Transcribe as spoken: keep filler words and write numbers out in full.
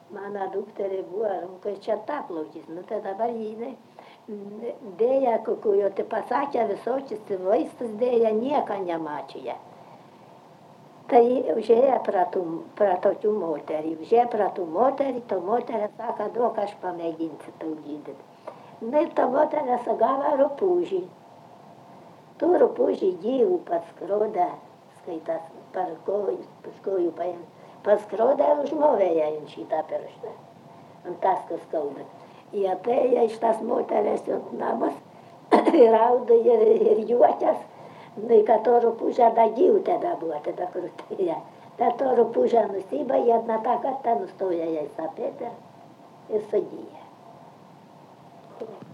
Mano dukterė buvo, kai čia taplaukis, nu tai dabar jinai dėja, kokiu tai pasakė visokius vaistus, dėja nieko nemačia. Tai užėję prie, tų, prie tokių moterį, užėję prie tų moterį, to moterė sako, duok aš pamėginsiu tau gydyti. Na ir ta moterė sagavo rupūžį. Tu rupūžį gyvų paskroda, skaitas, per kojus, per kojų paėmė. Paskroda ir užmovė ją ant šitą pirštą. Ant tas, kas skauda. Jie atėjo iš tas moterės ant namas, rauda ir, ir juokias. Nu, kad to rupūžę da gyvų tada buvo, tada krūtėje. Ta to rupūžę nusiba, jedna tą kartą nustoja jai sapėti ir sugyja.